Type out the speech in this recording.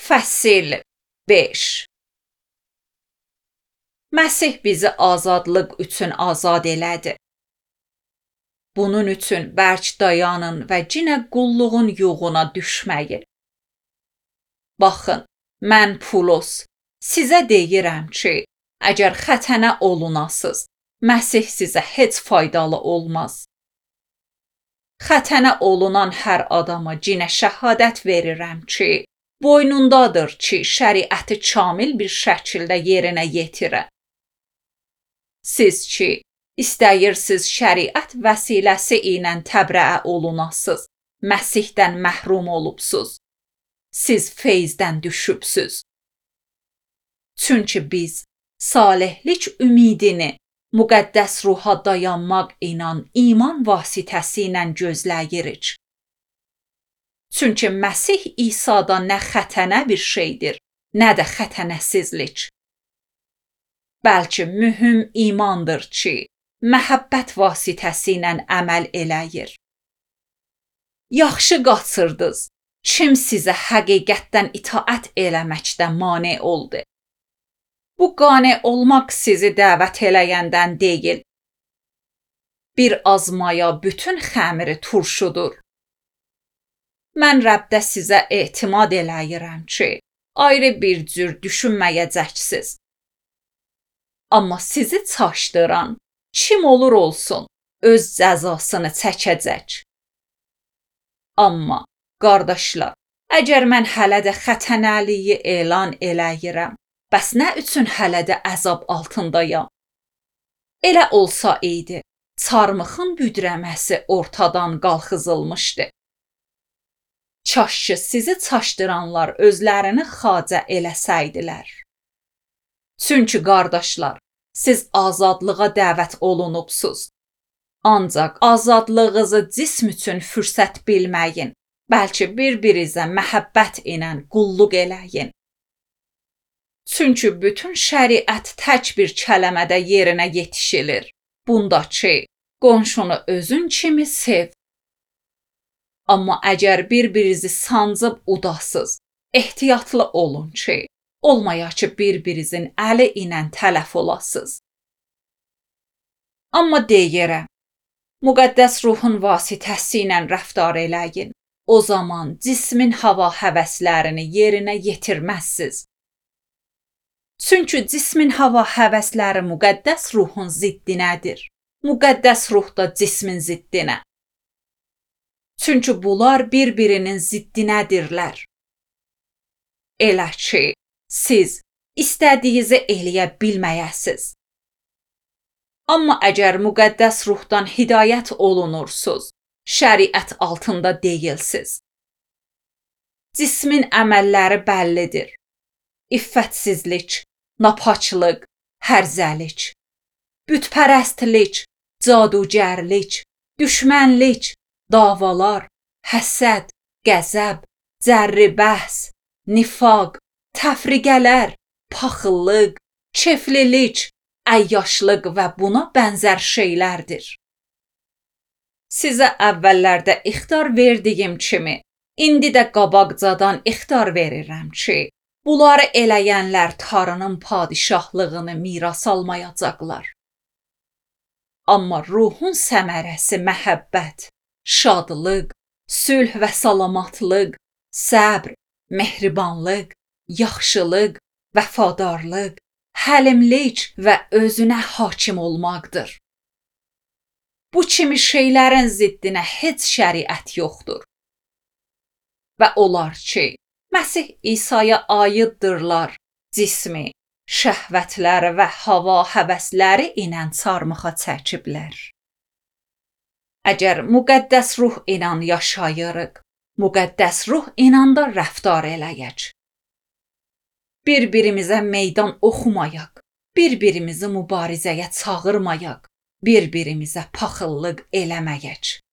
Fəsil 5. Məsih bizi azadlıq üçün azad elədi. Bunun üçün bərk dayanın və cinə qulluğun yuğuna düşməyin. Baxın, mən Pulos, sizə deyirəm ki, əgər xətənə olunasız, Məsih sizə heç faydalı olmaz. Xətənə olunan hər adama cinə şəhadət verirəm ki, boynundadır ki, şəriəti kamil bir şəkildə yerinə yetirə. Siz ki, istəyirsiniz şəriət vəsiləsi ilə təbrəə olunasız, Məsihdən məhrum olubsuz. Siz feyzdən düşübsüz. Çünki biz salihlik ümidini müqəddəs ruha dayanmaq ilə iman vasitəsi ilə gözləyirik. Çünki Məsih İsa'da nə xətənə bir şeydir, nə də xətənəsizlik. Bəlkə mühüm imandır ki, məhəbbət vasitəsi ilə əməl eləyir. Yaxşı qaçırdınız. Kim sizə həqiqətdən itaət eləməkdə mane oldu? Bu qane olmaq sizi dəvət eləyəndən deyil. Bir azmaya bütün xəmiri turşudur. Mən Rəbdə sizə etimad eləyirəm ki, ayrı bir cür düşünməyəcəksiniz. Amma sizi çaşdıran, kim olur olsun, öz cəzasını çəkəcək. Amma, qardaşlar, əgər mən hələ də xətənəliyi elan eləyirəm, bəs nə üçün hələ də əzab altındayam? Elə olsa idi, çarmıxın büdrəməsi ortadan qalxızılmışdı. Kaş ki sizi çaşdıranlar özlərini xacə eləsəydilər. Çünki qardaşlar, siz azadlığa dəvət olunubsuz. Ancaq azadlığınızı cism üçün fürsət bilməyin, bəlkə bir-birinizə məhəbbət ilə qulluq eləyin. Çünki bütün şəriət tək bir kələmədə yerinə yetişilir. Bunda ki, qonşunu özün kimi sev. Amma əgər bir-birinizi sancıb udasız, ehtiyatlı olun ki, olmaya ki bir-birinizin əli ilə tələf olasız. Amma deyirəm, müqəddəs ruhun vasitəsi ilə rəftar eləyin. O zaman cismin hava həvəslərini yerinə yetirməzsiz. Çünki cismin hava həvəsləri müqəddəs ruhun ziddinədir. Müqəddəs ruh da cismin ziddinə. Çünki bunlar bir-birinin ziddinədirlər. Elə ki, siz istədiyinizi eləyə bilməyəsiz. Amma əgər müqəddəs ruhdan hidayət olunursuz, şəriət altında deyilsiz. Cismin əməlləri bəllidir. İffətsizlik, napaçlıq, hərzəlik, bütpərəstlik, cadugərlik, düşmənlik, davalar, həsəd, qəzəb, cərri bəhs, nifaq, təfriqələr, paxıllıq, keflilik, əyyaşlıq və buna bənzər şeylərdir. Sizə əvvəllərdə ixtar verdiyim kimi, indi də qabaqcadan ixtar verirəm ki, bunları eləyənlər Tanrının padişahlığını miras almayacaqlar. Amma ruhun səmərəsi məhəbbət, şadlıq, sülh və salamatlıq, səbr, mehribanlıq, yaxşılıq, vəfadarlıq, həlimlik və özünə hakim olmaqdır. Bu kimi şeylərin ziddinə heç şəriət yoxdur. Və onlar ki, Məsih İsa'ya aiddırlar, cismi, şəhvətləri və hava həvəsləri ilə çarmıxa çəkiblər. Əgər müqəddəs ruh ilə yaşayırıq, müqəddəs ruh ilə də rəftar eləyək. Bir-birimizə meydan oxumayaq, bir-birimizi mübarizəyə çağırmayaq, bir-birimizə paxıllıq eləməyək.